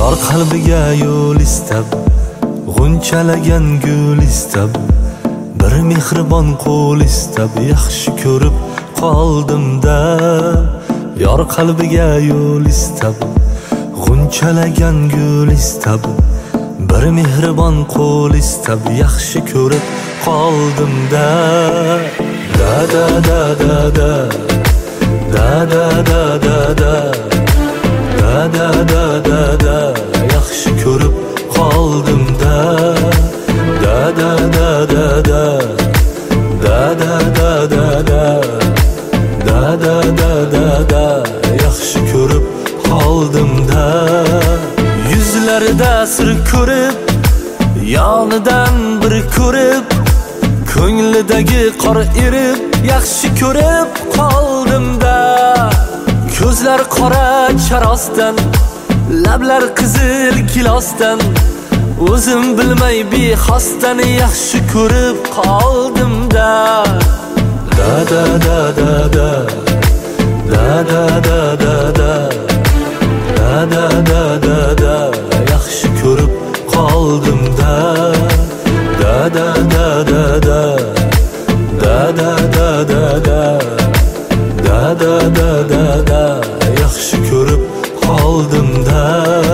Yor qalbiga yo'l istab, g'unchalagan gul istab, bir mehribon qo'l istab, yaxshi ko'rib qoldim-da. Yor qalbiga yo'l istab, g'unchalagan gul istab, bir mehribon qo'l istab, yaxshi ko'rib qoldim-da. Da da da da da, da da da da da, da da da da da, yaxshi ko'rib qoldim-da. Da da da da da, da da da da da, da da da da da, yaxshi ko'rib qoldim-da. Yuzlarida sir ko'rib, yonidan bir ko'rib, ko'nglidagi qor erib, yaxshi ko'rib qoldim-da. Ko'zlar qora charosdan, lablar qizil gilosdan, o'zim bilmay bexosdan yaxshi ko'rib qoldim-da. Da da da da da, da da da da da, da da da da da, yaxshi ko'rib qoldim-da. Da da da da da, da da da da da, da da da da da, yaxshi ko'rib qoldim-da.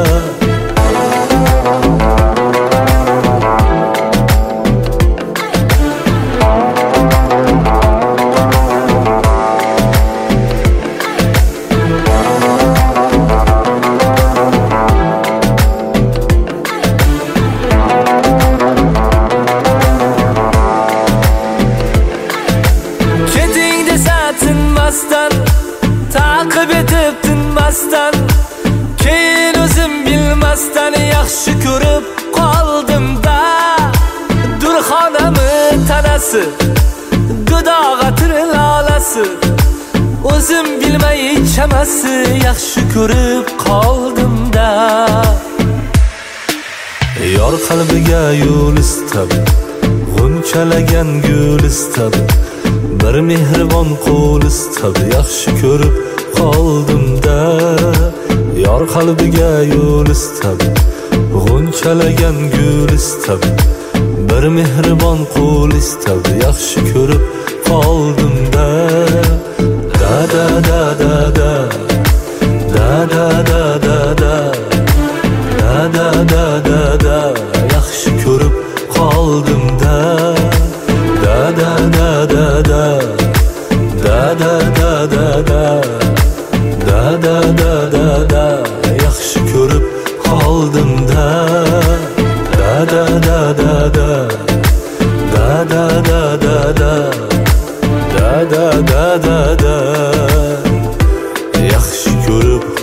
Taqib etib tinmasdan, keyin o'zim bilmasdan yaxshi ko'rib qoldim-da. Durxonami tanasi, dudog'atir lolasi, o'zim bilmay chamasi yaxshi ko'rib qoldim-da. Yor qalbiga yo'l istab, g'unchalagan gul istab, bir mehribon qo'l istab, yaxshi ko'rib qoldim-da. Yor qalbiga yo'l istab, g'unchalagan gul istab, bir mehribon qo'l istab, yaxshi ko'rib qoldim-da. Da da da da da, da da da da da, da da da da da, yaxshi ko'rib qoldim-da. Da da da da da, da da da da da, da da da da da, yaxshi ko'rib qoldim-da. Da da da da da, da da da da da, da da da da da, yaxshi ko'rib